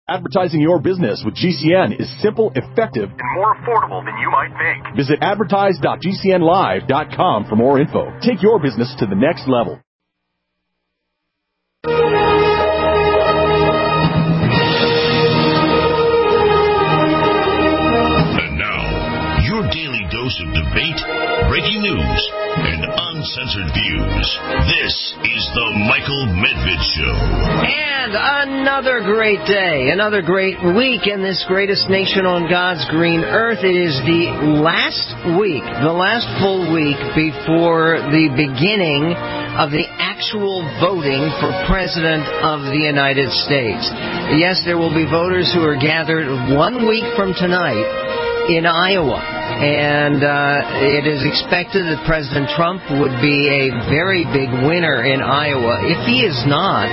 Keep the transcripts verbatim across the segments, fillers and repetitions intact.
Advertising your business with G C N is simple, effective, and more affordable than you might think. Visit advertise dot g c n live dot com for more info. Take your business to the next level. And now, your daily dose of debate, breaking news, and uncensored views. This is the Michael Medved Show. And another great day, another great week in this greatest nation on God's green earth. It is the last week, the last full week before the beginning of the actual voting for President of the United States. Yes, there will be voters who are gathered one week from tonight in Iowa, and uh, it is expected that President Trump would be a very big winner in Iowa. If he is not,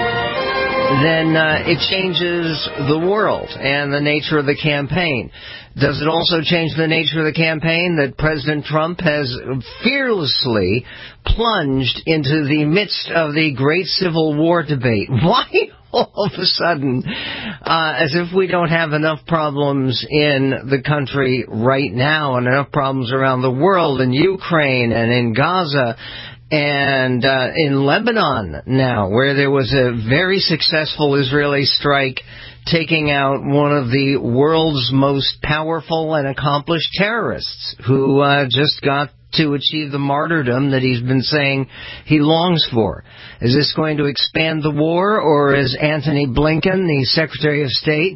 then uh, it changes the world and the nature of the campaign. Does it also change the nature of the campaign that President Trump has fearlessly plunged into the midst of the great Civil War debate? Why all of a sudden, uh, as if we don't have enough problems in the country right now and enough problems around the world, in Ukraine and in Gaza and uh, in Lebanon now, where there was a very successful Israeli strike taking out one of the world's most powerful and accomplished terrorists who uh, just got to achieve the martyrdom that he's been saying he longs for. Is this going to expand the war, or is Antony Blinken, the Secretary of State,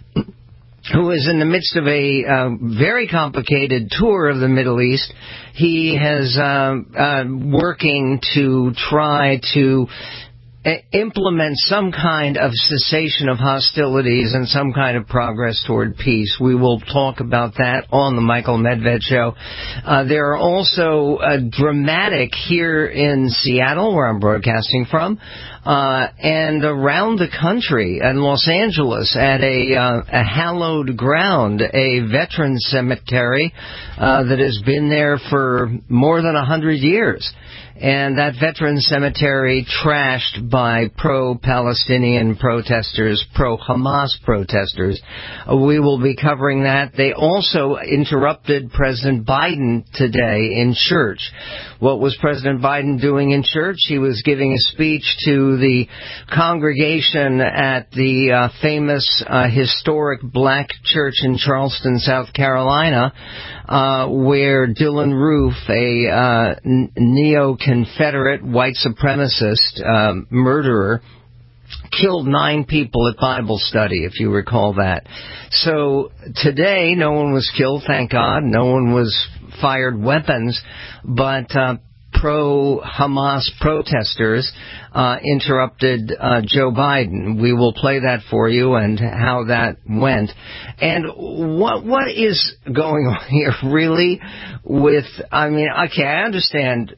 who is in the midst of a uh, very complicated tour of the Middle East, he has uh, uh, working to try to implement some kind of cessation of hostilities and some kind of progress toward peace. We will talk about that on the Michael Medved Show. Uh, there are also uh, dramatic here in Seattle, where I'm broadcasting from, uh, and around the country, in Los Angeles, at a, uh, a hallowed ground, a veteran cemetery uh, that has been there for more than a hundred years. And that veteran cemetery trashed by pro-Palestinian protesters, pro-Hamas protesters. Uh, we will be covering that. They also interrupted President Biden today in church. What was President Biden doing in church? He was giving a speech to the congregation at the uh, famous uh, historic black church in Charleston, South Carolina, uh, where Dylan Roof, a uh, n- neo-Confederate white supremacist uh, murderer, killed nine people at Bible study, if you recall that. So today, no one was killed, thank God. No one was fired weapons, but uh, pro-Hamas protesters uh, interrupted uh, Joe Biden. We will play that for you and how that went. And what what is going on here, really, with, I mean, okay, I understand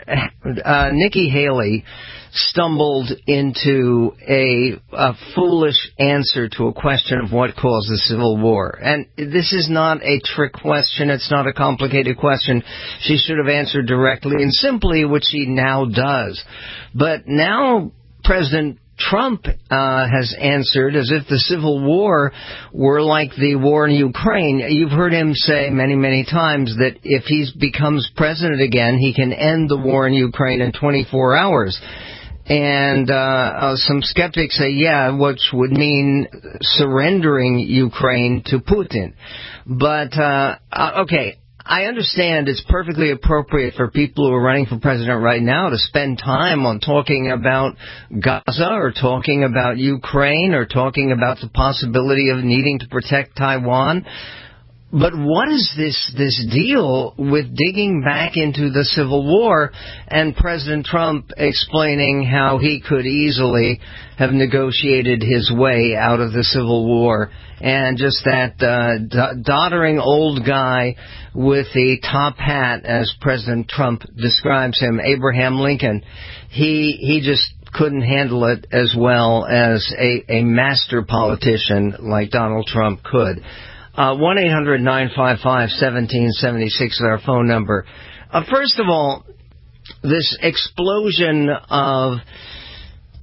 uh, Nikki Haley stumbled into a, a foolish answer to a question of what caused the Civil War. And this is not a trick question. It's not a complicated question. She should have answered directly and simply, which she now does. But now President Trump uh, has answered as if the Civil War were like the war in Ukraine. You've heard him say many, many times that if he becomes president again, he can end the war in Ukraine in twenty-four hours. And uh, uh, some skeptics say, yeah, which would mean surrendering Ukraine to Putin. But, uh, uh, okay, I understand it's perfectly appropriate for people who are running for president right now to spend time on talking about Gaza or talking about Ukraine or talking about the possibility of needing to protect Taiwan. But what is this this deal with digging back into the Civil War and President Trump explaining how he could easily have negotiated his way out of the Civil War, and just that uh, d- doddering old guy with the top hat, as President Trump describes him, Abraham Lincoln, he he just couldn't handle it as well as a, a master politician like Donald Trump could. Uh, one eight hundred nine five five one seven seven six is our phone number. Uh, first of all, this explosion of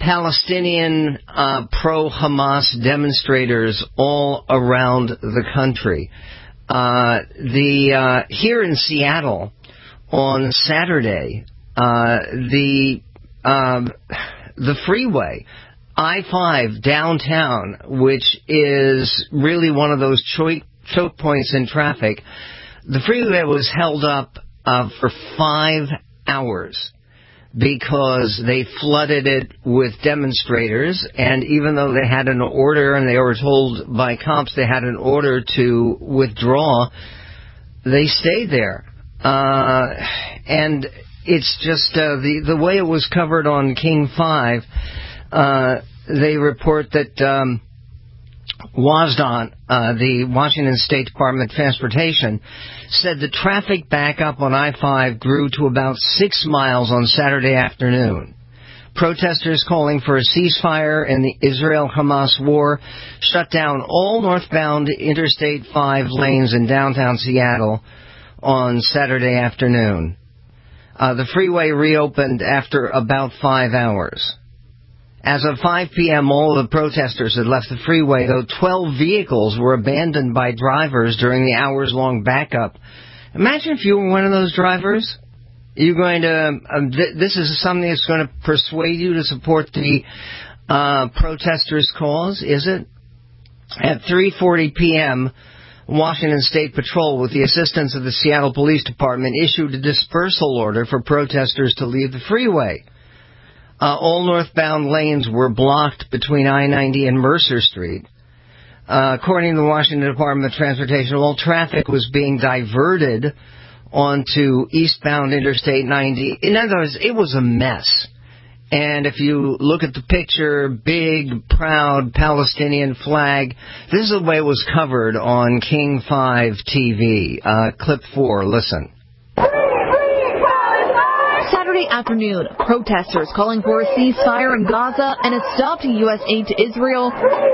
Palestinian uh, pro-Hamas demonstrators all around the country. Uh, the uh, here in Seattle on Saturday, uh, the uh, the freeway I five downtown, which is really one of those choke, choke points in traffic, the freeway was held up uh, for five hours. Because they flooded it with demonstrators, and even though they had an order and they were told by cops they had an order to withdraw, they stayed there. Uh, and it's just uh, the the way it was covered on King five. Uh, they report that um, WASDOT, uh, the Washington State Department of Transportation, said the traffic backup on I five grew to about six miles on Saturday afternoon. Protesters calling for a ceasefire in the Israel-Hamas war shut down all northbound Interstate five lanes in downtown Seattle on Saturday afternoon. Uh, the freeway reopened after about five hours. As of five p.m., all the protesters had left the freeway, though twelve vehicles were abandoned by drivers during the hours-long backup. Imagine if you were one of those drivers. You're going to, um, th- this is something that's going to persuade you to support the uh, protesters' cause, is it? At three forty p.m., Washington State Patrol, with the assistance of the Seattle Police Department, issued a dispersal order for protesters to leave the freeway. Uh, all northbound lanes were blocked between I ninety and Mercer Street. Uh, according to the Washington Department of Transportation, all traffic was being diverted onto eastbound Interstate ninety. In other words, it was a mess. And if you look at the picture, big, proud Palestinian flag, this is the way it was covered on King five T V. Uh, clip four, listen. Saturday afternoon, protesters calling for a ceasefire in Gaza and a stop to U S aid to Israel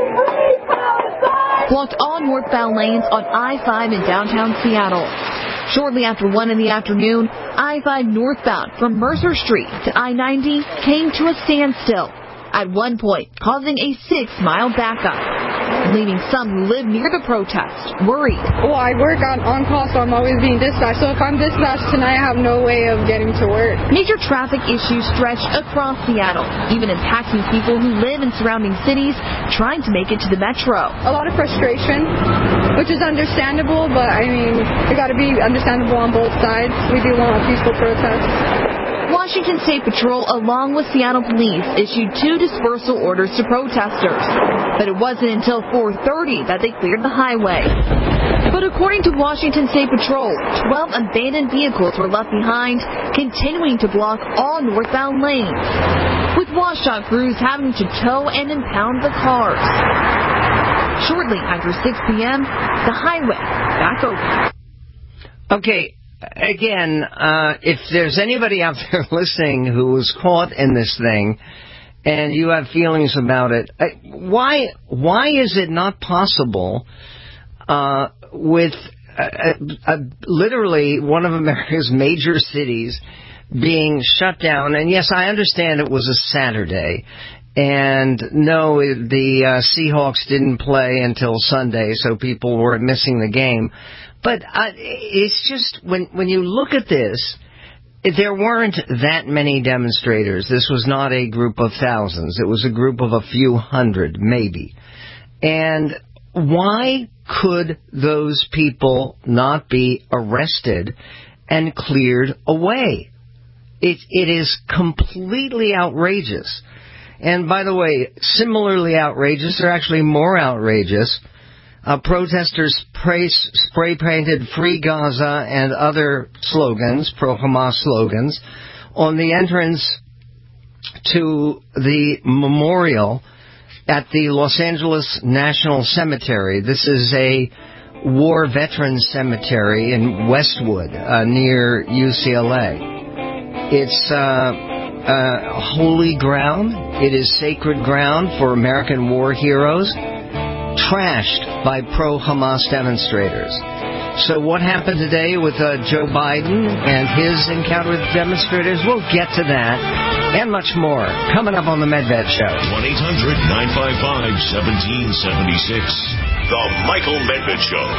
blocked all northbound lanes on I five in downtown Seattle. Shortly after one in the afternoon, I five northbound from Mercer Street to I ninety came to a standstill, at one point causing a six-mile backup, leaving some who live near the protest worried. Well, I work on on-call, so I'm always being dispatched. So if I'm dispatched tonight, I have no way of getting to work. Major traffic issues stretch across Seattle, even impacting people who live in surrounding cities trying to make it to the metro. A lot of frustration, which is understandable, but I mean, it got to be understandable on both sides. We do want a peaceful protest. Washington State Patrol, along with Seattle Police, issued two dispersal orders to protesters. But it wasn't until four thirty that they cleared the highway. But according to Washington State Patrol, twelve abandoned vehicles were left behind, continuing to block all northbound lanes, with WashDOT crews having to tow and impound the cars. Shortly after six p.m., the highway back open. Okay. Again, uh, if there's anybody out there listening who was caught in this thing and you have feelings about it, uh, why why is it not possible uh, with uh, uh, literally one of America's major cities being shut down? And yes, I understand it was a Saturday. And no, the uh, Seahawks didn't play until Sunday, so people were missing the game. But uh, it's just, when when you look at this, there weren't that many demonstrators. This was not a group of thousands. It was a group of a few hundred, maybe. And why could those people not be arrested and cleared away? It It is completely outrageous. And by the way, similarly outrageous, or actually more outrageous, Uh, protesters spray-painted Free Gaza and other slogans, pro-Hamas slogans, on the entrance to the memorial at the Los Angeles National Cemetery. This is a war veterans cemetery in Westwood, uh, near U C L A. It's uh, uh, holy ground. It is sacred ground for American war heroes, trashed by pro-Hamas demonstrators. So what happened today with uh, Joe Biden and his encounter with demonstrators? We'll get to that and much more coming up on the Medved Show. one eight hundred nine five five one seven seven six. The Michael Medved Show.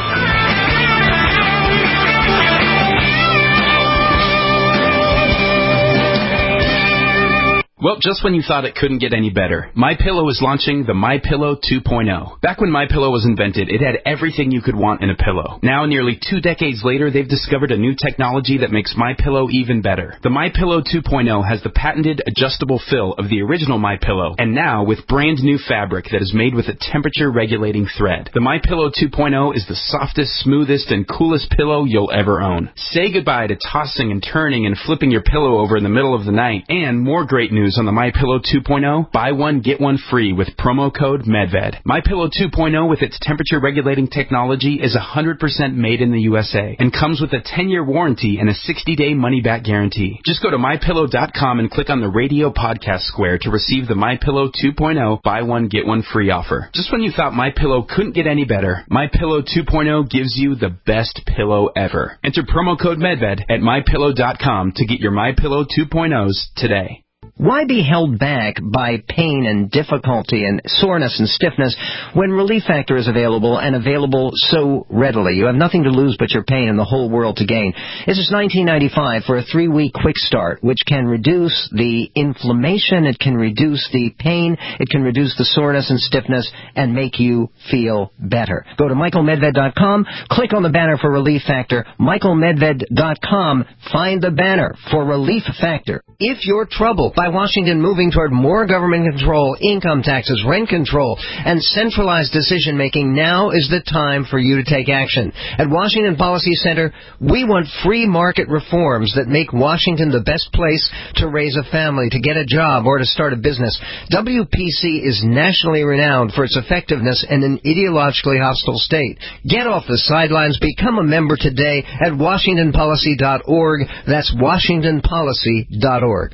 Well, just when you thought it couldn't get any better, MyPillow is launching the MyPillow two point oh. Back when MyPillow was invented, it had everything you could want in a pillow. Now, nearly two decades later, they've discovered a new technology that makes MyPillow even better. The MyPillow two point oh has the patented adjustable fill of the original MyPillow, and now with brand new fabric that is made with a temperature-regulating thread. The MyPillow two point oh is the softest, smoothest, and coolest pillow you'll ever own. Say goodbye to tossing and turning and flipping your pillow over in the middle of the night. And more great news on the MyPillow two point oh, buy one, get one free with promo code MedVed. MyPillow two point oh with its temperature-regulating technology is one hundred percent made in the U S A and comes with a ten-year warranty and a sixty-day money-back guarantee. Just go to My Pillow dot com and click on the radio podcast square to receive the MyPillow two point oh, buy one, get one free offer. Just when you thought MyPillow couldn't get any better, MyPillow two point oh gives you the best pillow ever. Enter promo code MedVed at My Pillow dot com to get your MyPillow two point ohs today. Why be held back by pain and difficulty and soreness and stiffness when Relief Factor is available and available so readily? You have nothing to lose but your pain and the whole world to gain. This is nineteen ninety-five for a three-week quick start, which can reduce the inflammation, it can reduce the pain, it can reduce the soreness and stiffness, and make you feel better. Go to Michael Medved dot com, click on the banner for Relief Factor, Michael Medved dot com, find the banner for Relief Factor. If you're troubled by Washington moving toward more government control, income taxes, rent control, and centralized decision-making, now is the time for you to take action. At Washington Policy Center, we want free market reforms that make Washington the best place to raise a family, to get a job, or to start a business. W P C is nationally renowned for its effectiveness in an ideologically hostile state. Get off the sidelines. Become a member today at Washington Policy dot org. That's Washington Policy dot org.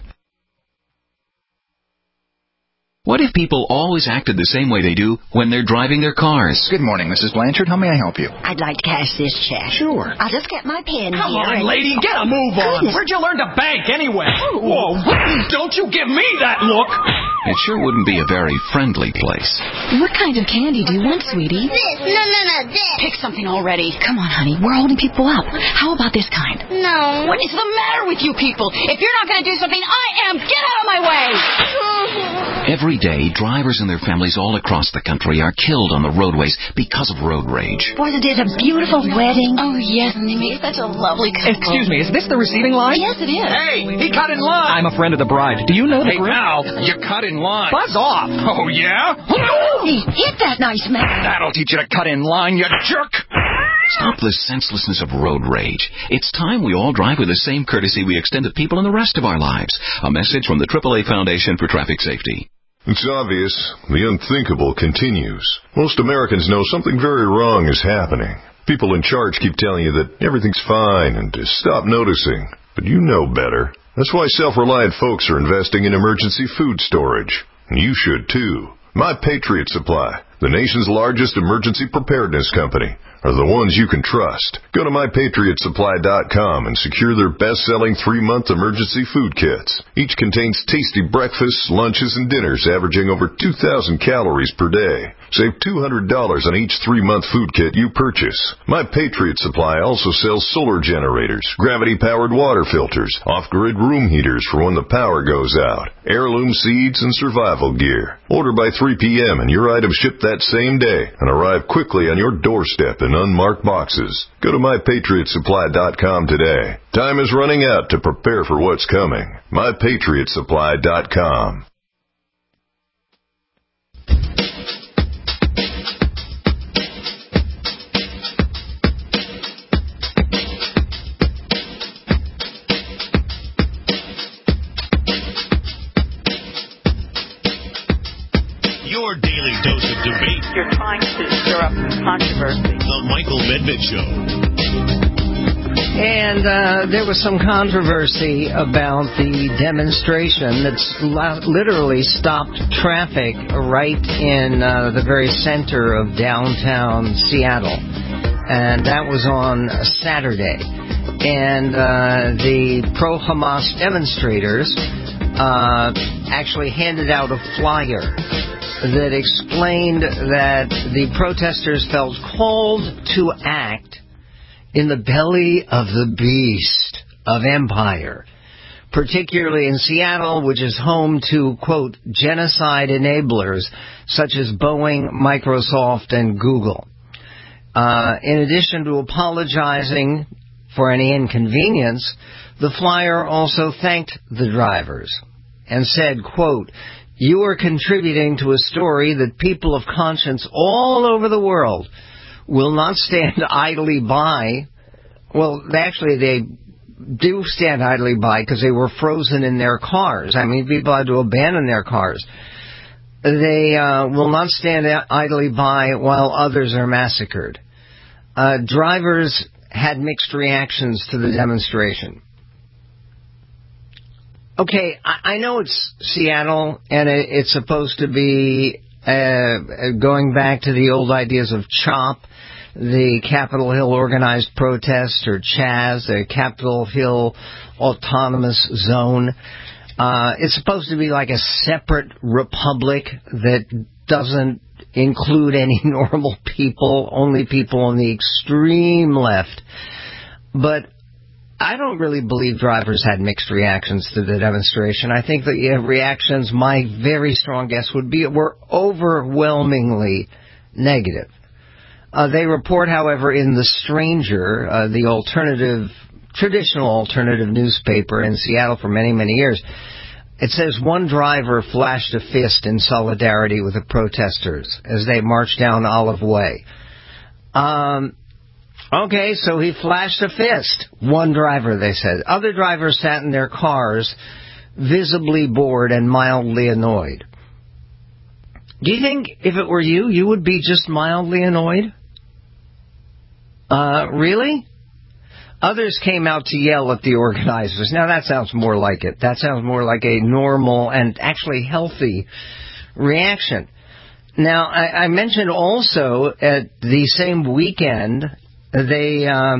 What if people always acted the same way they do when they're driving their cars? Good morning, Missus Blanchard. How may I help you? I'd like to cash this check. Sure. I'll just get my pen Come here. on, lady, get a move on. Goodness. Where'd you learn to bank anyway? Whoa, don't you give me that look. It sure wouldn't be a very friendly place. What kind of candy do you want, sweetie? This. No, no, no, this. Pick something already. Come on, honey. We're holding people up. How about this kind? No. What is the matter with you people? If you're not going to do something, I am. Get out of my way. Every day, drivers and their families all across the country are killed on the roadways because of road rage. Wasn't it a beautiful wedding? Oh, yes, and they made such a lovely couple. Excuse me, is this the receiving line? Yes, it is. Hey, he cut in line. I'm a friend of the bride. Do you know the Hey, group? now, you cut in line. Buzz off. Oh, yeah? He hit that nice man. That'll teach you to cut in line, you jerk. Stop the senselessness of road rage. It's time we all drive with the same courtesy we extend to people in the rest of our lives. A message from the triple A Foundation for Traffic Safety. It's obvious. The unthinkable continues. Most Americans know something very wrong is happening. People in charge keep telling you that everything's fine and to stop noticing. But you know better. That's why self-reliant folks are investing in emergency food storage. And you should too. My Patriot Supply, the nation's largest emergency preparedness company, are the ones you can trust. Go to my patriot supply dot com and secure their best-selling three-month emergency food kits. Each contains tasty breakfasts, lunches, and dinners averaging over two thousand calories per day. Save two hundred dollars on each three-month food kit you purchase. My Patriot Supply also sells solar generators, gravity-powered water filters, off-grid room heaters for when the power goes out, heirloom seeds, and survival gear. Order by three p.m. and your items ship that same day and arrive quickly on your doorstep in unmarked boxes. Go to my patriot supply dot com today. Time is running out to prepare for what's coming. my patriot supply dot com. Your daily dose of debate. You're trying to stir up controversy. The Michael Medved Show. And uh, there was some controversy about the demonstration that's literally stopped traffic right in uh, the very center of downtown Seattle. and that was on Saturday. And uh, the pro-Hamas demonstrators uh, actually handed out a flyer that explained that the protesters felt called to act in the belly of the beast of empire, particularly in Seattle, which is home to, quote, genocide enablers such as Boeing, Microsoft, and Google. Uh, in addition to apologizing for any inconvenience, the flyer also thanked the drivers and said, quote, you are contributing to a story that people of conscience all over the world will not stand idly by. Well, actually, they do stand idly by because they were frozen in their cars. I mean, people had to abandon their cars. They uh, will not stand idly by while others are massacred. Uh, drivers had mixed reactions to the demonstration. Okay, I, I know it's Seattle, and it, it's supposed to be uh, going back to the old ideas of CHOP, the Capitol Hill Organized Protest, or CHAZ, the Capitol Hill Autonomous Zone. Uh, it's supposed to be like a separate republic that doesn't include any normal people, only people on the extreme left. But I don't really believe drivers had mixed reactions to the demonstration. I think the reactions, my very strong guess would be, were overwhelmingly negative. Uh, they report, however, in The Stranger, uh, the alternative, traditional alternative newspaper in Seattle for many, many years, it says one driver flashed a fist in solidarity with the protesters as they marched down Olive Way. Um... Okay, so he flashed a fist. One driver, they said. Other drivers sat in their cars, visibly bored and mildly annoyed. Do you think if it were you, you would be just mildly annoyed? Uh, really? Others came out to yell at the organizers. Now that sounds more like it. That sounds more like a normal and actually healthy reaction. Now, I, I mentioned also at the same weekend, they uh,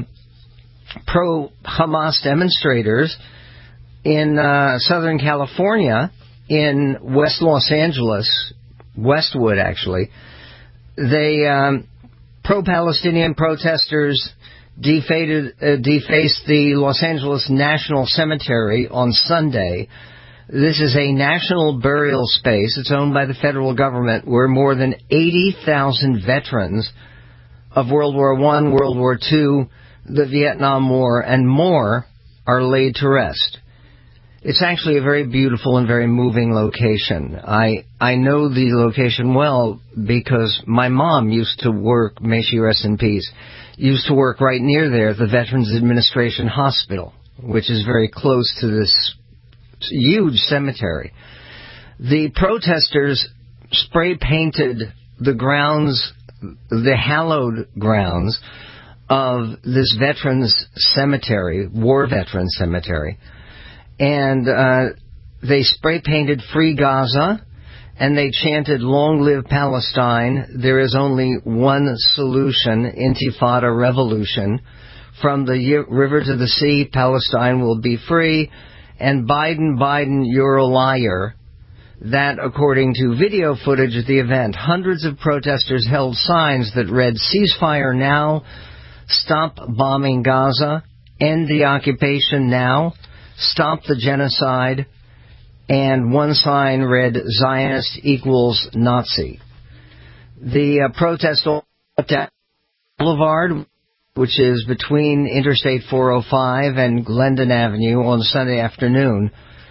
pro-Hamas demonstrators in uh, Southern California, in West Los Angeles, Westwood actually, they um, pro-Palestinian protesters defaced, uh, defaced the Los Angeles National Cemetery on Sunday. This is a national burial space. It's owned by the federal government, where more than eighty thousand veterans of World War One, World War Two, the Vietnam War, and more are laid to rest. It's actually a very beautiful and very moving location. I I know the location well because my mom used to work, may she rest in peace, used to work right near there at the Veterans Administration Hospital, which is very close to this huge cemetery. The protesters spray-painted the grounds, the hallowed grounds of this veterans cemetery, war veterans cemetery, and uh, they spray-painted Free Gaza, and they chanted, Long live Palestine, there is only one solution, Intifada revolution, from the river to the sea, Palestine will be free, and Biden, Biden, you're a liar. That, according to video footage of the event, hundreds of protesters held signs that read, ceasefire now, stop bombing Gaza, end the occupation now, stop the genocide, and one sign read, Zionist equals Nazi. The uh, protest at Boulevard, which is between Interstate four oh five and Glendon Avenue on Sunday afternoon,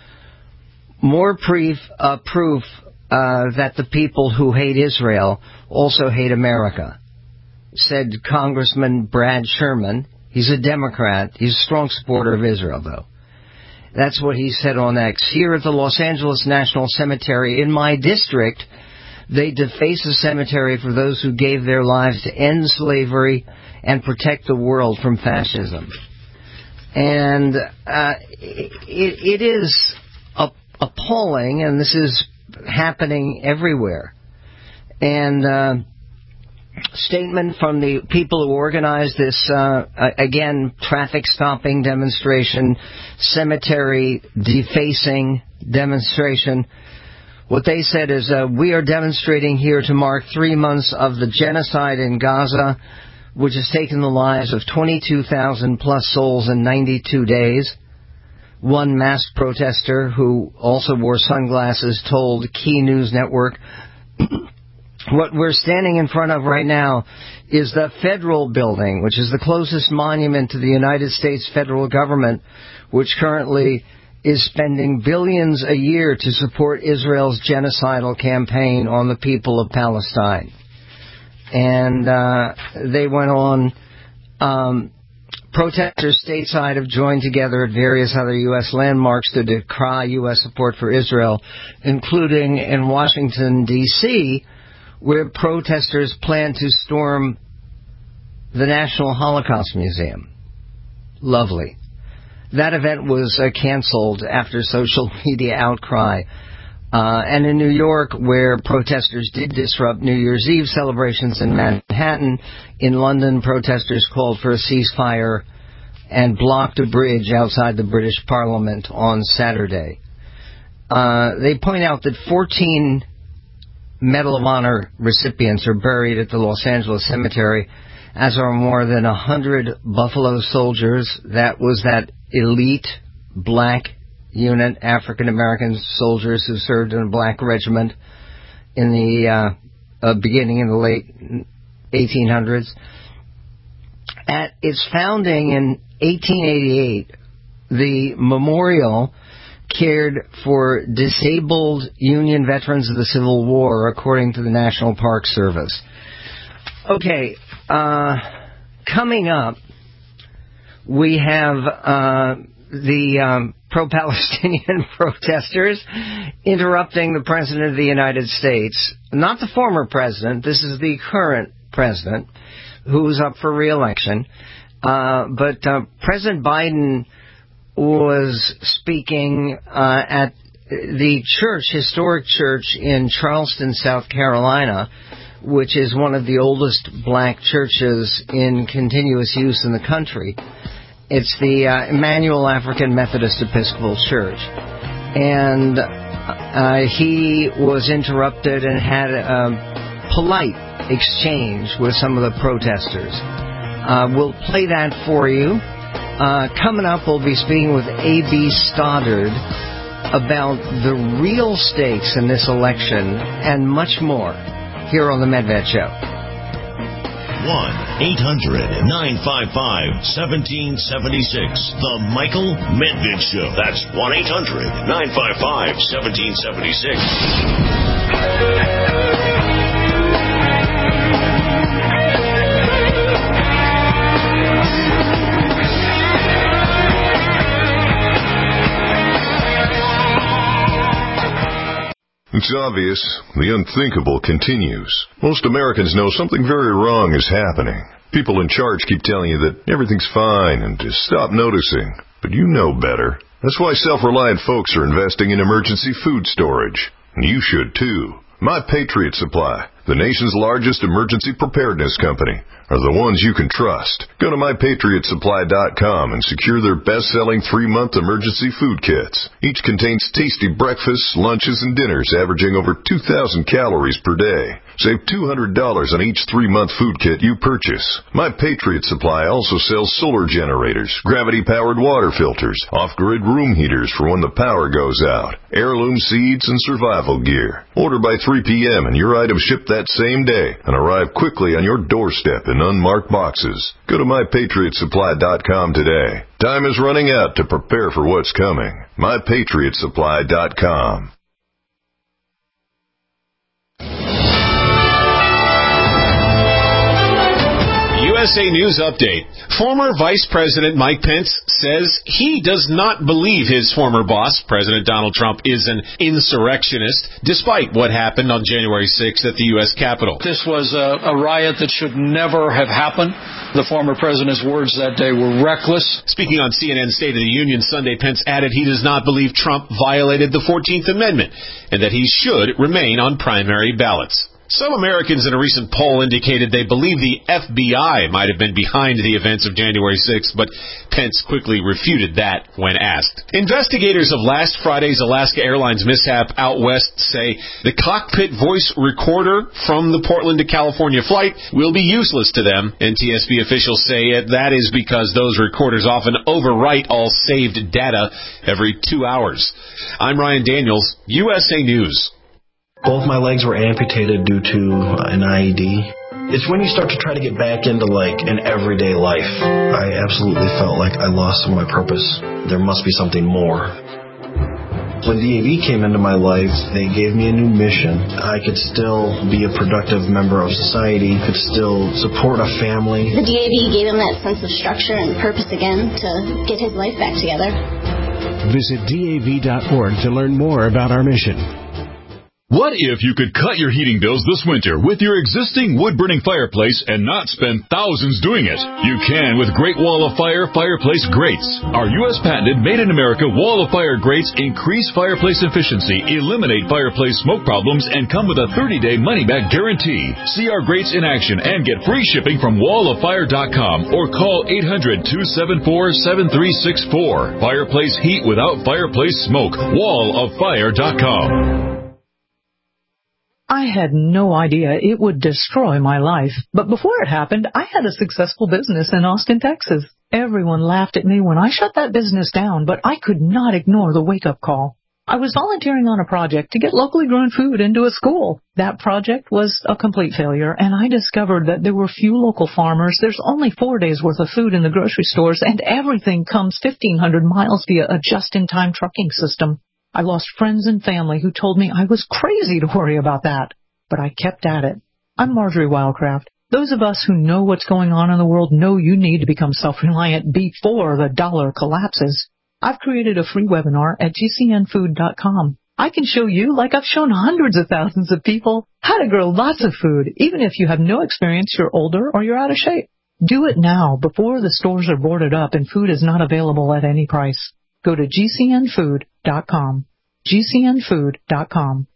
more proof, uh, proof uh, that the people who hate Israel also hate America, said Congressman Brad Sherman. He's a Democrat. He's a strong supporter of Israel, though. That's what he said on X. Here at the Los Angeles National Cemetery, in my district, they deface the cemetery for those who gave their lives to end slavery and protect the world from fascism. And uh, it, it is a appalling, and this is happening everywhere. And uh, statement from the people who organized this, uh, again, traffic stopping demonstration, cemetery defacing demonstration. What they said is, uh, we are demonstrating here to mark three months of the genocide in Gaza, which has taken the lives of twenty-two thousand plus souls in ninety-two days. One masked protester, who also wore sunglasses, told Key News Network, what we're standing in front of right now is the federal building, which is the closest monument to the United States federal government, which currently is spending billions a year to support Israel's genocidal campaign on the people of Palestine. And uh, they went on, um, protesters stateside have joined together at various other U S landmarks to decry U S support for Israel, including in Washington, D C, where protesters plan to storm the National Holocaust Museum. Lovely. That event was uh, canceled after social media outcry. Uh, and in New York, where protesters did disrupt New Year's Eve celebrations in Manhattan, in London, protesters called for a ceasefire and blocked a bridge outside the British Parliament on Saturday. Uh, they point out that fourteen Medal of Honor recipients are buried at the Los Angeles Cemetery, as are more than one hundred Buffalo soldiers. That was that elite black unit, African-American soldiers who served in a black regiment in the uh, uh, beginning in the late eighteen hundreds. At its founding in eighteen eighty-eight, the memorial cared for disabled Union veterans of the Civil War, according to the National Park Service. Okay, uh, coming up, we have uh, the um, pro-Palestinian protesters interrupting the President of the United States. Not the former president, this is the current president, who's up for re-election. Uh, but uh, President Biden was speaking uh, at the church, historic church in Charleston, South Carolina, which is one of the oldest black churches in continuous use in the country. It's the uh, Emmanuel African Methodist Episcopal Church. And uh, he was interrupted and had a polite exchange with some of the protesters. Uh, we'll play that for you. Uh, coming up, we'll be speaking with A B Stoddard about the real stakes in this election and much more here on The Medved Show. one eight hundred nine five five one seven seven six. The Michael Medved Show. That's one eight hundred nine five five one seven seven six. It's obvious. The unthinkable continues. Most Americans know something very wrong is happening. People in charge keep telling you that everything's fine and to stop noticing. But you know better. That's why self-reliant folks are investing in emergency food storage. And you should too. My Patriot Supply, the nation's largest emergency preparedness company, are the ones you can trust. Go to my patriot supply dot com and secure their best-selling three-month emergency food kits. Each contains tasty breakfasts, lunches, and dinners averaging over two thousand calories per day. Save two hundred dollars on each three-month food kit you purchase. My Patriot Supply also sells solar generators, gravity-powered water filters, off-grid room heaters for when the power goes out, heirloom seeds, and survival gear. Order by three p.m. and your items ship that same day and arrive quickly on your doorstep in unmarked boxes. Go to my patriot supply dot com today. Time is running out to prepare for what's coming. my patriot supply dot com. U S A News Update. Former Vice President Mike Pence says he does not believe his former boss, President Donald Trump, is an insurrectionist, despite what happened on January sixth at the U S Capitol. This was a, a riot that should never have happened. The former president's words that day were reckless. Speaking on C N N's State of the Union Sunday, Pence added he does not believe Trump violated the fourteenth Amendment and that he should remain on primary ballots. Some Americans in a recent poll indicated they believe the F B I might have been behind the events of January sixth, but Pence quickly refuted that when asked. Investigators of last Friday's Alaska Airlines mishap out west say the cockpit voice recorder from the Portland to California flight will be useless to them. N T S B officials say that is because those recorders often overwrite all saved data every two hours. I'm Ryan Daniels, U S A News. Both my legs were amputated due to an I E D. It's when you start to try to get back into, like, an everyday life. I absolutely felt like I lost some of my purpose. There must be something more. When D A V came into my life, they gave me a new mission. I could still be a productive member of society, could still support a family. The D A V gave him that sense of structure and purpose again to get his life back together. Visit D A V dot org to learn more about our mission. What if you could cut your heating bills this winter with your existing wood-burning fireplace and not spend thousands doing it? You can with Great Wall of Fire Fireplace Grates. Our U S patented made-in-America Wall of Fire grates increase fireplace efficiency, eliminate fireplace smoke problems, and come with a thirty-day money-back guarantee. See our grates in action and get free shipping from wall of fire dot com or call eight hundred, two seven four, seven three six four. Fireplace heat without fireplace smoke. wall of fire dot com. I had no idea it would destroy my life. But before it happened, I had a successful business in Austin, Texas. Everyone laughed at me when I shut that business down, but I could not ignore the wake-up call. I was volunteering on a project to get locally grown food into a school. That project was a complete failure, and I discovered that there were few local farmers. There's only four days' worth of food in the grocery stores, and everything comes fifteen hundred miles via a just-in-time trucking system. I lost friends and family who told me I was crazy to worry about that, but I kept at it. I'm Marjorie Wildcraft. Those of us who know what's going on in the world know you need to become self-reliant before the dollar collapses. I've created a free webinar at G C N food dot com. I can show you, like I've shown hundreds of thousands of people, how to grow lots of food, even if you have no experience, you're older, or you're out of shape. Do it now, before the stores are boarded up and food is not available at any price. Go to G C N food dot com. G C N food dot com.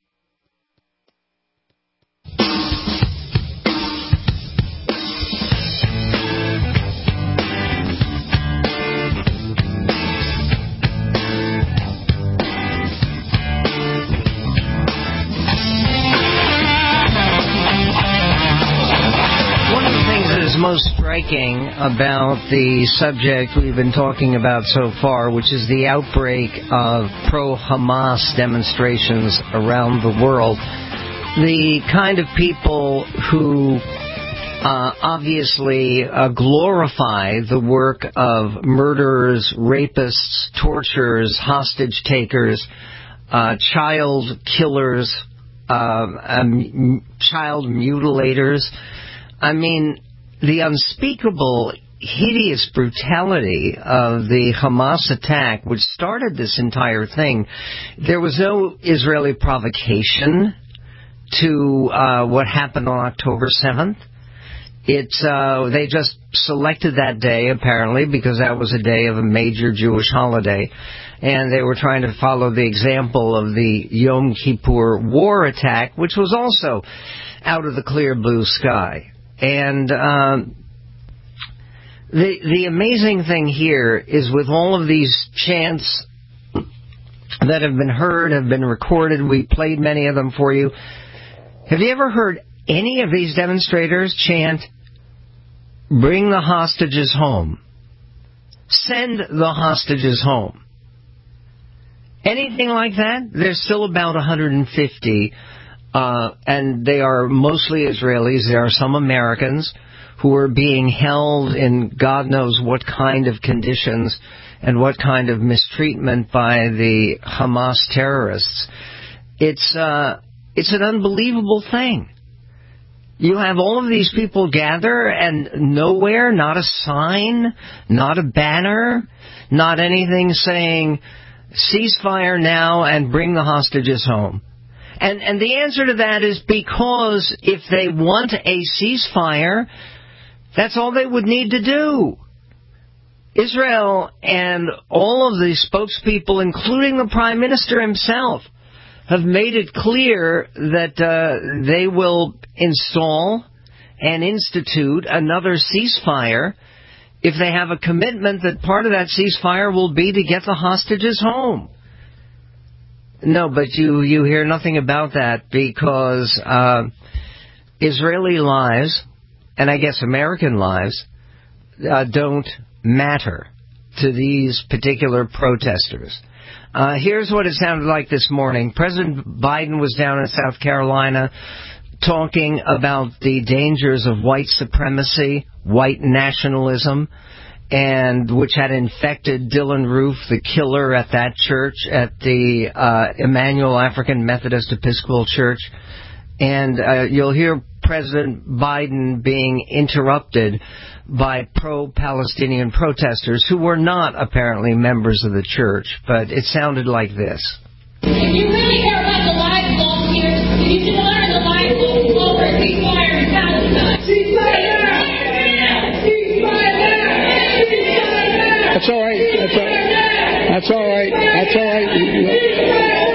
Most striking about the subject we've been talking about so far, which is the outbreak of pro-Hamas demonstrations around the world. The kind of people who uh, obviously uh, glorify the work of murderers, rapists, torturers, hostage takers, uh, child killers, uh, um, child mutilators. I mean, the unspeakable, hideous brutality of the Hamas attack, which started this entire thing, there was no Israeli provocation to uh, what happened on October seventh. It's, uh, they just selected that day, apparently, because that was a day of a major Jewish holiday. And they were trying to follow the example of the Yom Kippur war attack, which was also out of the clear blue sky. And um, the the amazing thing here is with all of these chants that have been heard, have been recorded, we played many of them for you. Have you ever heard any of these demonstrators chant, "Bring the hostages home"? Send the hostages home. Anything like that? There's still about one hundred fifty. Uh, and they are mostly Israelis. There are some Americans who are being held in God knows what kind of conditions and what kind of mistreatment by the Hamas terrorists. It's uh, it's an unbelievable thing. You have all of these people gather and nowhere, not a sign, not a banner, not anything saying ceasefire now and bring the hostages home. And, and the answer to that is because if they want a ceasefire, that's all they would need to do. Israel and all of the spokespeople, including the Prime Minister himself, have made it clear that uh, they will install and institute another ceasefire if they have a commitment that part of that ceasefire will be to get the hostages home. No, but you, you hear nothing about that because uh, Israeli lives, and I guess American lives, uh, don't matter to these particular protesters. Uh, here's what it sounded like this morning. President Biden was down in South Carolina talking about the dangers of white supremacy, white nationalism, and which had infected Dylan Roof, the killer at that church, at the uh, Emmanuel African Methodist Episcopal Church. And uh, you'll hear President Biden being interrupted by pro-Palestinian protesters who were not apparently members of the church, but it sounded like this. If you really care about the lives lost here, you should honor the lives lost over a ceasefire in Palestine. Ceasefire now! Ceasefire now! That's all right. That's all right. That's all right. That's all right.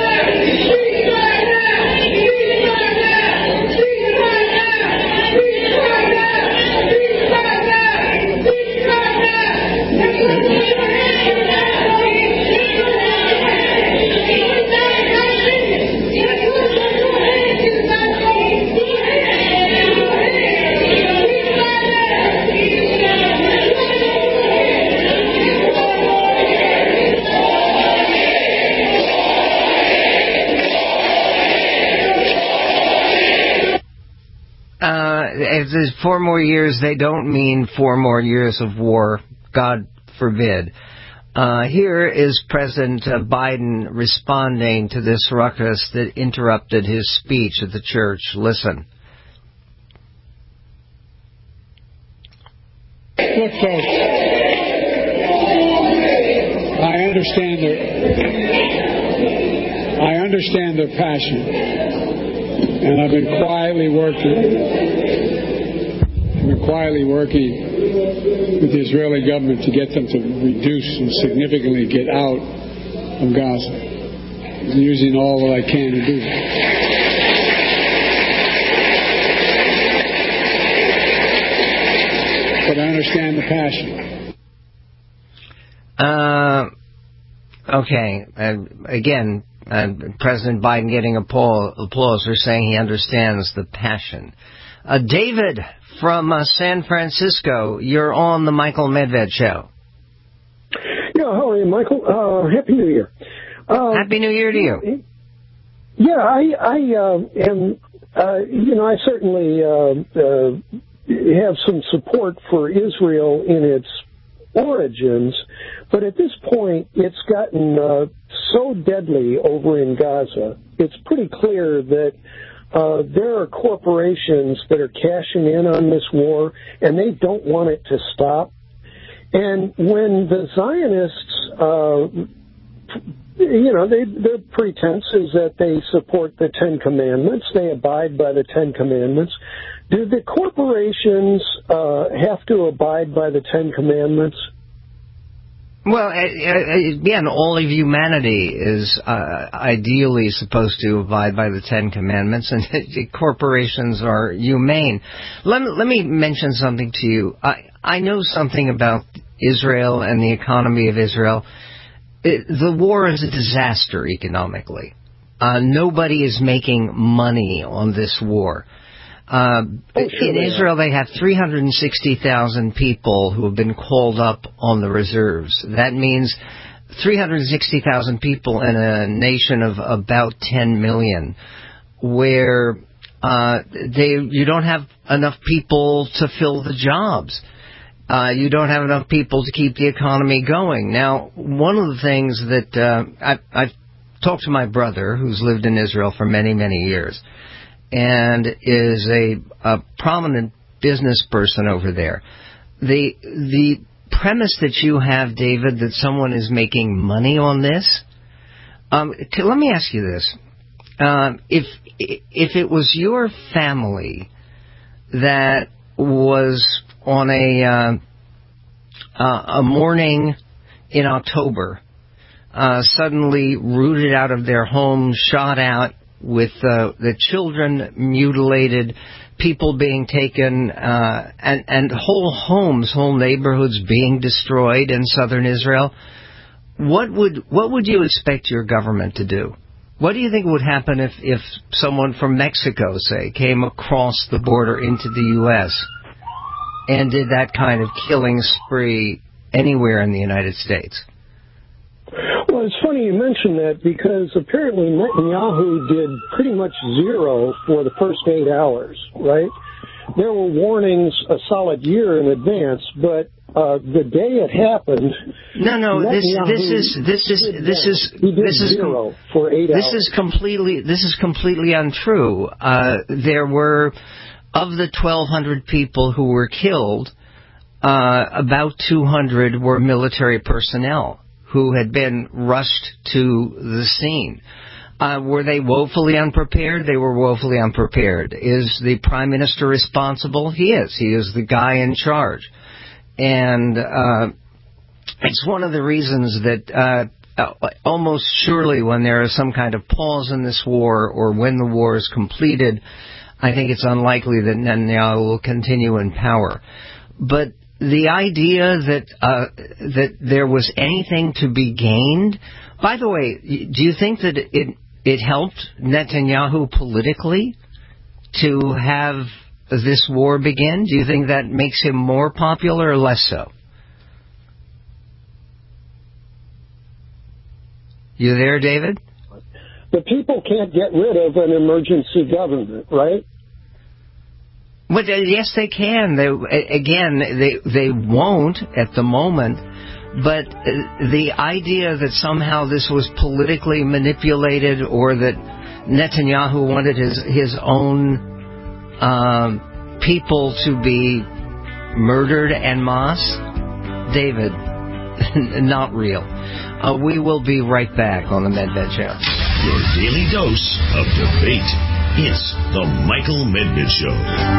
If there's four more years, they don't mean four more years of war. God forbid. Uh, here is President uh, Biden responding to this ruckus that interrupted his speech at the church. Listen. Look, folks, I understand their, I understand their passion, and I've been quietly working. We're quietly working with the Israeli government to get them to reduce and significantly get out of Gaza. I'm using all that I can to do that. But I understand the passion. Uh, okay. Uh, again, uh, President Biden getting applause for saying he understands the passion. Uh, David from uh, San Francisco, you're on the Michael Medved Show. Yeah, how are you, Michael? Uh, Happy New Year. Uh, Happy New Year to you. Yeah, I, I uh, am, uh, you know, I certainly uh, uh, have some support for Israel in its origins, but at this point, it's gotten uh, so deadly over in Gaza, it's pretty clear that Uh, there are corporations that are cashing in on this war, and they don't want it to stop. And when the Zionists, uh, you know, they, their pretense is that they support the Ten Commandments, they abide by the Ten Commandments. Do the corporations uh, have to abide by the Ten Commandments? Well, again, all of humanity is uh, ideally supposed to abide by the Ten Commandments, and corporations are humane. Let me, let me mention something to you. I, I know something about Israel and the economy of Israel. It, the war is a disaster economically. Uh, nobody is making money on this war. Uh, oh, sure in Israel, they have three hundred sixty thousand people who have been called up on the reserves. That means three hundred sixty thousand people in a nation of about ten million, where uh, they you don't have enough people to fill the jobs. Uh, you don't have enough people to keep the economy going. Now, one of the things that uh, I, I've talked to my brother, who's lived in Israel for many, many years, and is a, a prominent business person over there. The the premise that you have, David, that someone is making money on this, um, let me ask you this. Uh, if if it was your family that was on a, uh, uh, a morning in October uh, suddenly rooted out of their homes, shot out, with uh, the children mutilated, people being taken, uh, and, and whole homes, whole neighborhoods being destroyed in southern Israel. What would what would you expect your government to do? What do you think would happen if, if someone from Mexico, say, came across the border into the U S and did that kind of killing spree anywhere in the United States? Well, it's funny you mention that because apparently Netanyahu did pretty much zero for the first eight hours, right? There were warnings a solid year in advance, but uh, the day it happened, no, no, this this is this is this is this is zero for eight this hours. is completely this is completely untrue. Uh, there were, of the twelve hundred people who were killed, uh, about two hundred were military personnel who had been rushed to the scene. Uh, were they woefully unprepared? They were woefully unprepared. Is the Prime Minister responsible? He is. He is the guy in charge. And uh, it's one of the reasons that uh, almost surely when there is some kind of pause in this war or when the war is completed, I think it's unlikely that Netanyahu will continue in power. But the idea that uh, that there was anything to be gained. By the way, do you think that it it helped Netanyahu politically to have this war begin? Do you think that makes him more popular or less so? You there, David? The people can't get rid of an emergency government, right? But uh, yes, they can. They, again, they they won't at the moment. But uh, the idea that somehow this was politically manipulated, or that Netanyahu wanted his his own uh, people to be murdered en masse, David, not real. Uh, we will be right back on the Medved Show. Your daily dose of debate. It's the Michael Medved Show.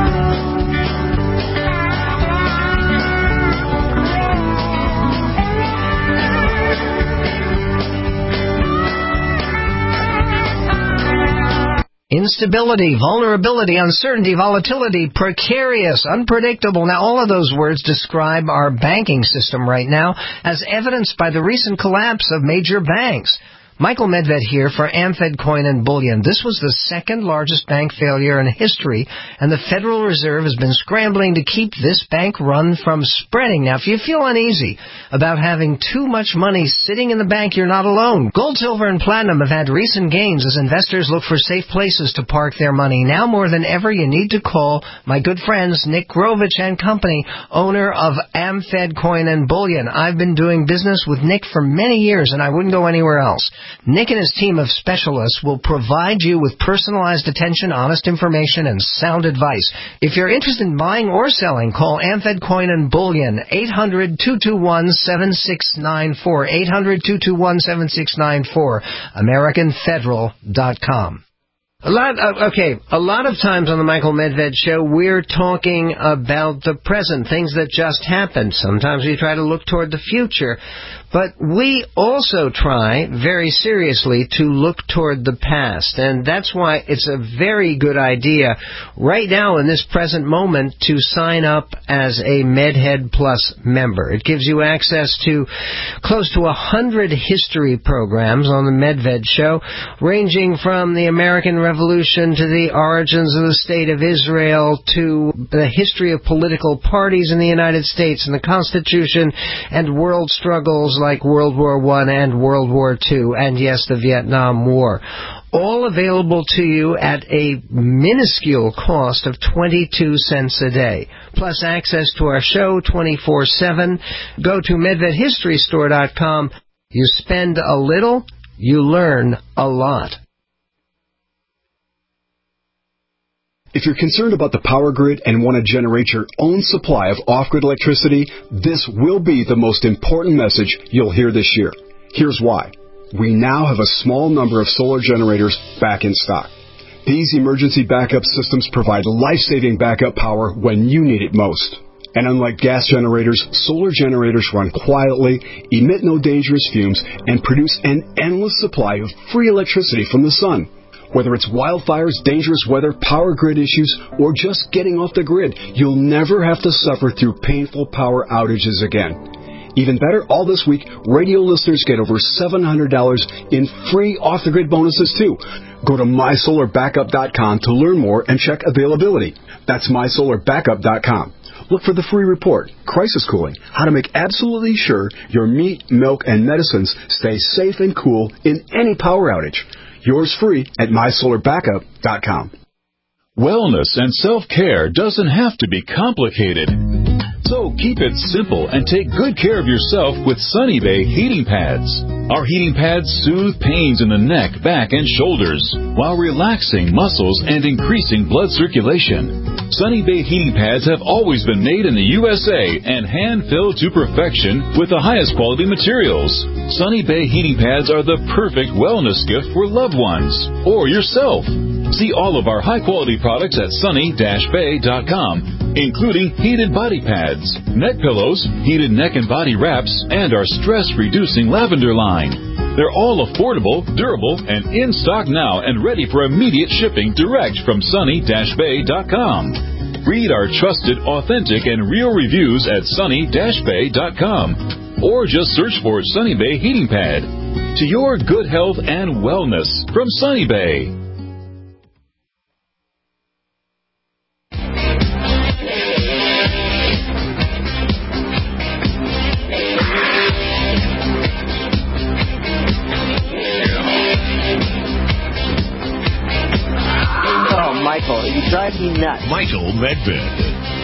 Instability, vulnerability, uncertainty, volatility, precarious, unpredictable. Now, all of those words describe our banking system right now, as evidenced by the recent collapse of major banks. Michael Medved here for Amfed Coin and Bullion. This was the second largest bank failure in history, and the Federal Reserve has been scrambling to keep this bank run from spreading. Now, if you feel uneasy about having too much money sitting in the bank, you're not alone. Gold, silver, and platinum have had recent gains as investors look for safe places to park their money. Now more than ever, you need to call my good friends Nick Grovich and Company, owner of Amfed Coin and Bullion. I've been doing business with Nick for many years, and I wouldn't go anywhere else. Nick and his team of specialists will provide you with personalized attention, honest information, and sound advice. If you're interested in buying or selling, call Amfed Coin and Bullion, eight hundred, two two one, seven six nine four, eight hundred, two two one, seven six nine four, American Federal dot com. A lot, uh, okay, a lot of times on the Michael Medved Show, we're talking about the present, things that just happened. Sometimes we try to look toward the future. But we also try, very seriously, to look toward the past. And that's why it's a very good idea right now in this present moment to sign up as a MedHead Plus member. It gives you access to close to one hundred history programs on the Medved Show, ranging from the American Revolution to the origins of the State of Israel to the history of political parties in the United States and the Constitution and world struggles like World War One and World War Two, and yes, the Vietnam War. All available to you at a minuscule cost of twenty-two cents a day. Plus access to our show twenty-four seven. Go to medved history store dot com. You spend a little, you learn a lot. If you're concerned about the power grid and want to generate your own supply of off-grid electricity, this will be the most important message you'll hear this year. Here's why. We now have a small number of solar generators back in stock. These emergency backup systems provide life-saving backup power when you need it most. And unlike gas generators, solar generators run quietly, emit no dangerous fumes, and produce an endless supply of free electricity from the sun. Whether it's wildfires, dangerous weather, power grid issues, or just getting off the grid, you'll never have to suffer through painful power outages again. Even better, all this week, radio listeners get over seven hundred dollars in free off-the-grid bonuses, too. Go to my solar backup dot com to learn more and check availability. That's my solar backup dot com. Look for the free report, Crisis Cooling, how to make absolutely sure your meat, milk, and medicines stay safe and cool in any power outage. Yours free at my solar backup dot com. Wellness and self-care doesn't have to be complicated. So keep it simple and take good care of yourself with Sunny Bay heating pads. Our heating pads soothe pains in the neck, back, and shoulders while relaxing muscles and increasing blood circulation. Sunny Bay heating pads have always been made in the U S A and hand-filled to perfection with the highest quality materials. Sunny Bay heating pads are the perfect wellness gift for loved ones or yourself. See all of our high-quality products at sunny dash bay dot com, including heated body pads, neck pillows, heated neck and body wraps, and our stress-reducing lavender line. They're all affordable, durable, and in stock now and ready for immediate shipping direct from sunny dash bay dot com. Read our trusted, authentic, and real reviews at sunny dash bay dot com, or just search for Sunny Bay Heating Pad. To your good health and wellness from Sunny Bay. Michael, you drive me nuts. Michael Medved.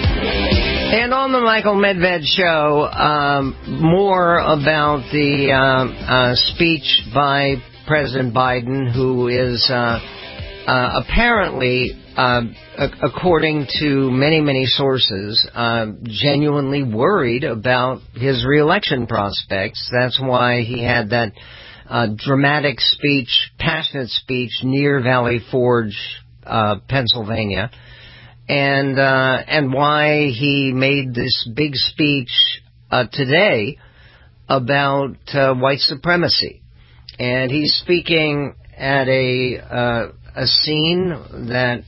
And on the Michael Medved Show, um, more about the um, uh, speech by President Biden, who is uh, uh, apparently, uh, according to many, many sources, uh, genuinely worried about his reelection prospects. That's why he had that uh, dramatic speech, passionate speech near Valley Forge, Uh, Pennsylvania, and uh, and why he made this big speech uh, today about uh, white supremacy. And he's speaking at a uh, a scene that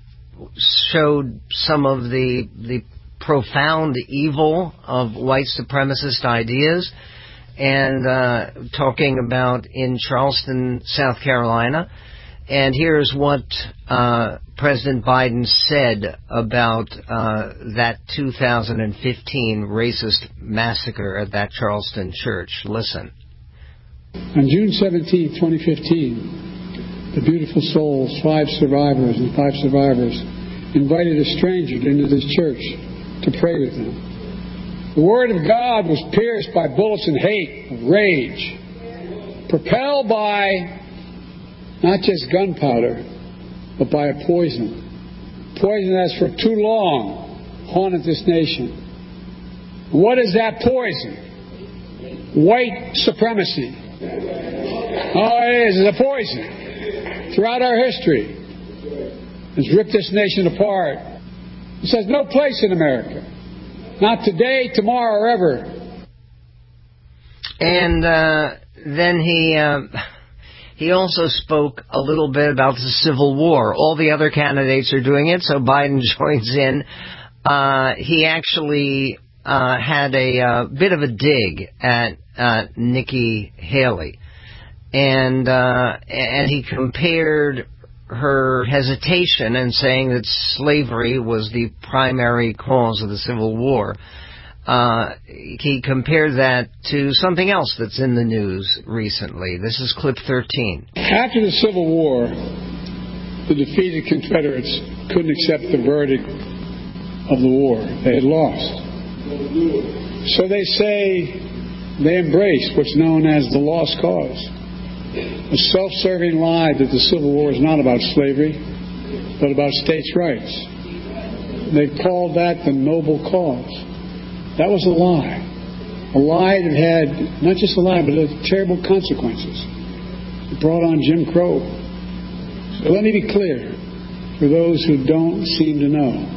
showed some of the the profound evil of white supremacist ideas, and uh, talking about in Charleston, South Carolina. And here's what uh, President Biden said about uh, that two thousand fifteen racist massacre at that Charleston church. Listen. On June seventeenth, twenty fifteen, the beautiful souls, five survivors and five survivors, invited a stranger into this church to pray with them. The Word of God was pierced by bullets of hate, of rage, propelled by not just gunpowder, but by a poison. Poison that's for too long haunted this nation. What is that poison? White supremacy. Oh, it is. It's a poison. Throughout our history, it's ripped this nation apart. It says no place in America. Not today, tomorrow, or ever. And uh, then he... Uh, He also spoke a little bit about the Civil War. All the other candidates are doing it, so Biden joins in. Uh, he actually uh, had a uh, bit of a dig at uh, Nikki Haley, and uh, and he compared her hesitation in saying that slavery was the primary cause of the Civil War. Uh, he compared that to something else that's in the news recently. This is clip thirteen. After the Civil War, the defeated Confederates couldn't accept the verdict of the war. They had lost. So they say they embraced what's known as the lost cause. A self-serving lie that the Civil War is not about slavery, but about states' rights. They called that the noble cause. That was a lie. A lie that had, not just a lie, but it had terrible consequences. It brought on Jim Crow. So let me be clear, for those who don't seem to know.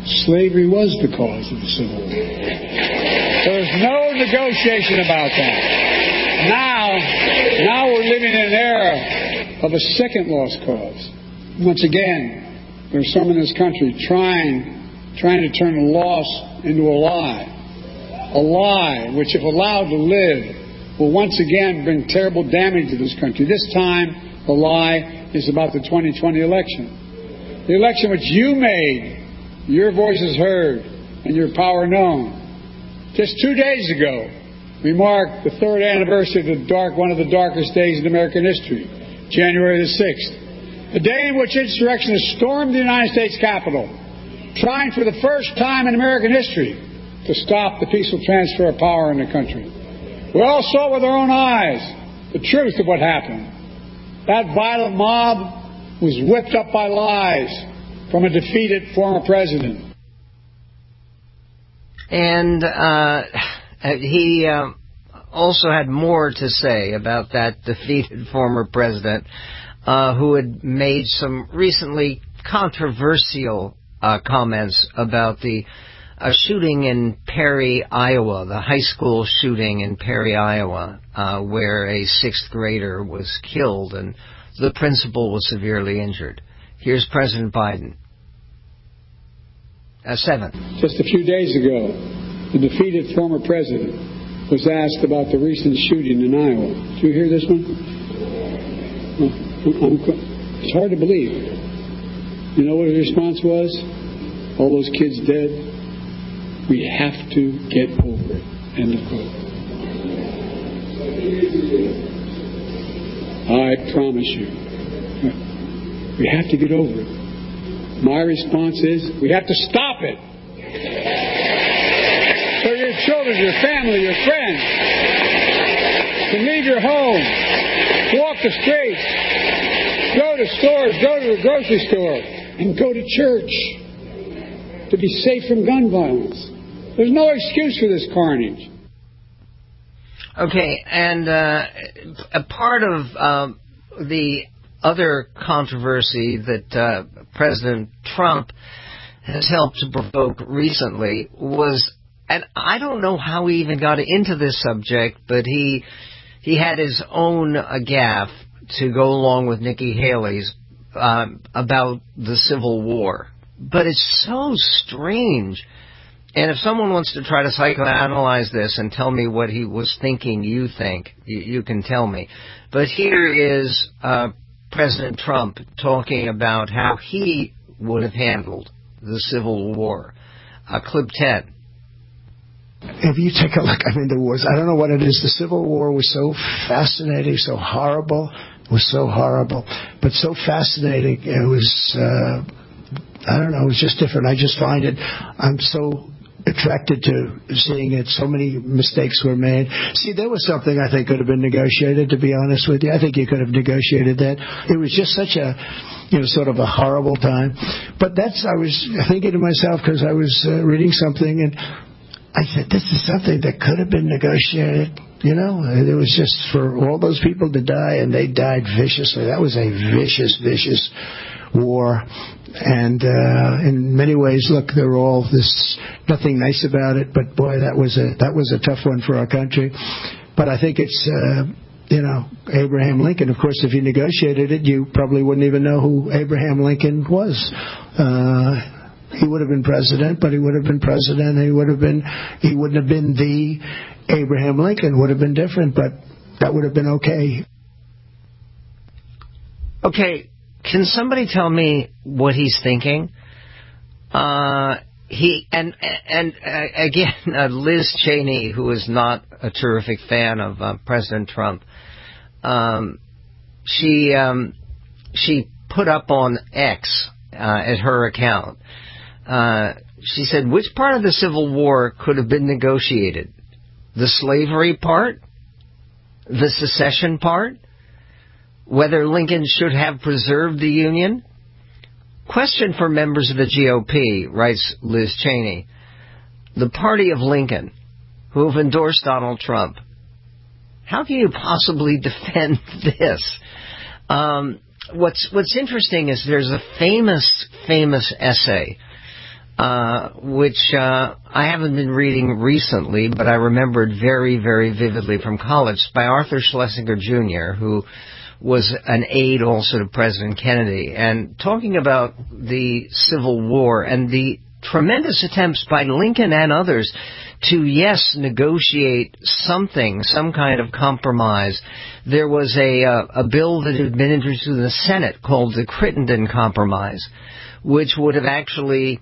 slavery was the cause of the Civil War. There's no negotiation about that. Now, now we're living in an era of a second lost cause. Once again, there's some in this country trying, trying to turn a loss into a lie. A lie which, if allowed to live, will once again bring terrible damage to this country. This time, the lie is about the twenty twenty election. The election which you made, your voices heard, and your power known. Just two days ago, we marked the third anniversary of the dark, one of the darkest days in American history, January the sixth, the day in which insurrectionists stormed the United States Capitol, trying for the first time in American history to stop the peaceful transfer of power in the country. We all saw with our own eyes the truth of what happened. That violent mob was whipped up by lies from a defeated former president. And uh, he uh, also had more to say about that defeated former president uh, who had made some recently controversial uh, comments about the uh, shooting in Perry, Iowa, the high school shooting in Perry, Iowa, uh, where a sixth grader was killed and the principal was severely injured. Here's President Biden. Uh, seven. Just a few days ago, the defeated former president was asked about the recent shooting in Iowa. Did you hear this one? It's hard to believe. You know what his response was? All those kids dead? We have to get over it. End of quote. I promise you, we have to get over it. My response is, we have to stop it. So your children, your family, your friends can leave your home, walk the streets, go to stores, go to the grocery store, and go to church to be safe from gun violence. There's no excuse for this carnage. Okay, and uh, a part of um, the other controversy that uh, President Trump has helped to provoke recently was, and I don't know how he even got into this subject, but he he had his own uh, gaffe to go along with Nikki Haley's um, about the Civil War. But it's so strange. And if someone wants to try to psychoanalyze this and tell me what he was thinking you think, you, you can tell me. But here is uh, President Trump talking about how he would have handled the Civil War. Uh, clip ten. If you take a look, I mean, the wars, I don't know what it is. The Civil War was so fascinating, so horrible. It was so horrible, but so fascinating. It was, uh, I don't know, it was just different. I just find it, I'm so attracted to seeing it. So many mistakes were made. See, there was something I think could have been negotiated, to be honest with you. I think you could have negotiated that. It was just such a, you know, sort of a horrible time. But that's, I was thinking to myself, because I was uh, reading something, and I said, this is something that could have been negotiated. You know, it was just for all those people to die, and they died viciously. That was a vicious, vicious war. And uh, in many ways, look, they're all this, nothing nice about it, but boy, that was a that was a tough one for our country. But I think it's, uh, you know, Abraham Lincoln. Of course, if you negotiated it, you probably wouldn't even know who Abraham Lincoln was. Uh, he would have been president, but he would have been president. He would have been, he wouldn't have been the Abraham Lincoln. Would have been different, but that would have been okay. Okay. Can somebody tell me what he's thinking? Uh, he and and uh, again, uh, Liz Cheney, who is not a terrific fan of uh, President Trump, um, she um, she put up on X uh, at her account. Uh, she said, "Which part of the Civil War could have been negotiated? The slavery part, the secession part." Whether Lincoln should have preserved the Union? Question for members of the G O P, writes Liz Cheney. The party of Lincoln, who have endorsed Donald Trump. How can you possibly defend this? Um, what's what's interesting is there's a famous, famous essay uh, which uh, I haven't been reading recently, but I remembered very, very vividly from college, by Arthur Schlesinger Junior, who was an aide also to President Kennedy, and talking about the Civil War and the tremendous attempts by Lincoln and others to, yes, negotiate something, some kind of compromise. There was a, uh, a bill that had been introduced in the Senate called the Crittenden Compromise, which would have actually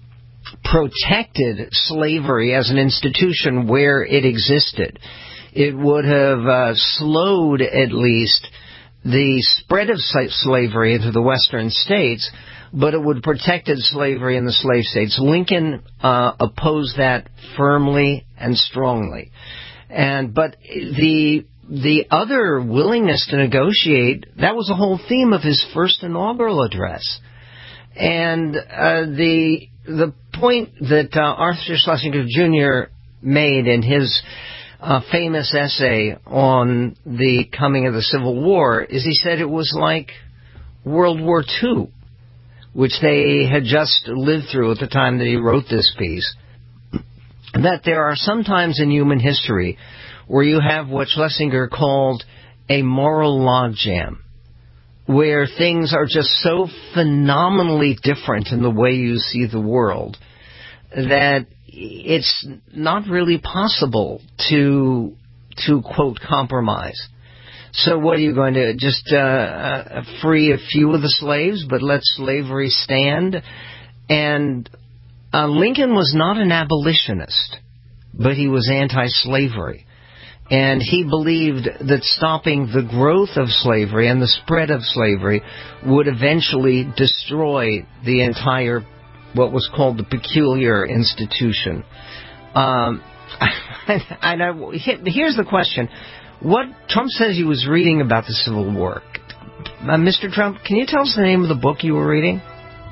protected slavery as an institution where it existed. It would have uh, slowed, at least, the spread of slavery into the western states, but it would have protected slavery in the slave states. Lincoln uh, opposed that firmly and strongly. And but the the other willingness to negotiate, that was the whole theme of his first inaugural address. And uh, the the point that uh, Arthur Schlesinger Junior made in his uh, famous essay on the coming of the Civil War is he said it was like World War Two, which they had just lived through at the time that he wrote this piece. That there are some times in human history where you have what Schlesinger called a moral logjam, where things are just so phenomenally different in the way you see the world that it's not really possible to, to quote, compromise. So what are you going to, just uh, uh, free a few of the slaves, but let slavery stand? And uh, Lincoln was not an abolitionist, but he was anti-slavery. And he believed that stopping the growth of slavery and the spread of slavery would eventually destroy the entire, what was called the peculiar institution. Um, I know. Here's the question. What Trump says he was reading about the Civil War. Uh, Mister Trump, can you tell us the name of the book you were reading?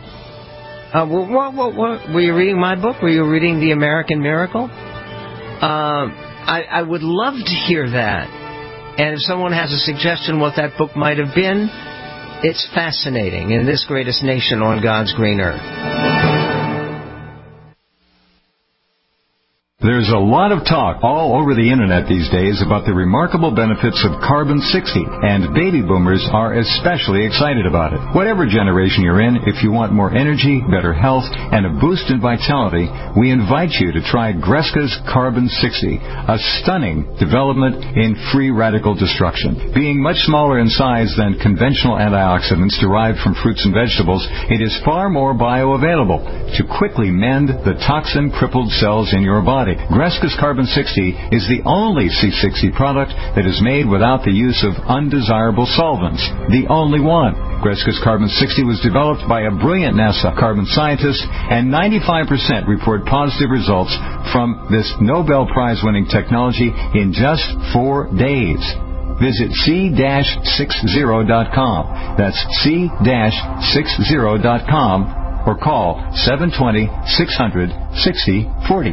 Uh, what, what, what, were you reading my book? Were you reading The American Miracle? Uh, I, I would love to hear that. And if someone has a suggestion what that book might have been, it's fascinating in this greatest nation on God's green earth. There's a lot of talk all over the internet these days about the remarkable benefits of Carbon sixty, and baby boomers are especially excited about it. Whatever generation you're in, if you want more energy, better health, and a boost in vitality, we invite you to try Greska's Carbon sixty, a stunning development in free radical destruction. Being much smaller in size than conventional antioxidants derived from fruits and vegetables, it is far more bioavailable to quickly mend the toxin-crippled cells in your body. Greska's Carbon sixty is the only C sixty product that is made without the use of undesirable solvents. The only one. Greska's Carbon sixty was developed by a brilliant NASA carbon scientist, and ninety-five percent report positive results from this Nobel Prize-winning technology in just four days. Visit C sixty dot com. That's C sixty dot com or call seven two zero, six hundred, sixty forty.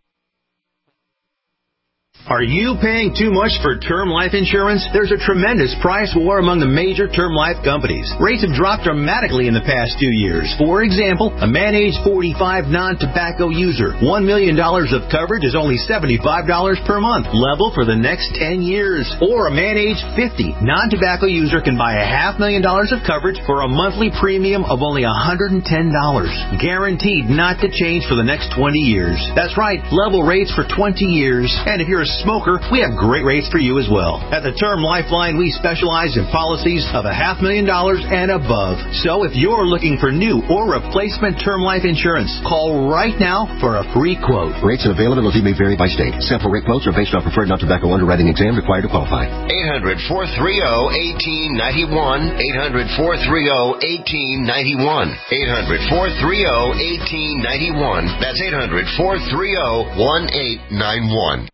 Are you paying too much for term life insurance? There's a tremendous price war among the major term life companies. Rates have dropped dramatically in the past two years. For example, a man age forty-five non-tobacco user, one million dollars of coverage is only seventy-five dollars per month, level for the next ten years. Or a man age fifty non-tobacco user can buy a half million dollars of coverage for a monthly premium of only one hundred ten dollars. Guaranteed not to change for the next twenty years. That's right, level rates for twenty years. And if you're a smoker, we have great rates for you as well. At the Term Lifeline, we specialize in policies of a half million dollars and above. So if you're looking for new or replacement term life insurance, call right now for a free quote. Rates and availability may vary by state. Sample rate quotes are based on preferred non-tobacco underwriting exam required to qualify. eight hundred, four three zero, one eight nine one. eight hundred, four three zero, one eight nine one. eight hundred, four three zero, one eight nine one. That's eight hundred, four three zero, one eight nine one.